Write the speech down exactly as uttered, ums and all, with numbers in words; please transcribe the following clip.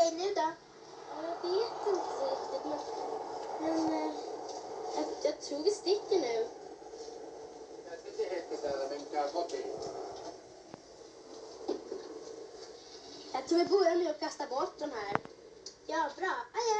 Okej, nu då? Jag vet inte riktigt, men, men eh, jag, jag tror vi sticker nu. Jag tror vi börjar med att kasta bort de här. Ja, bra. Adjö!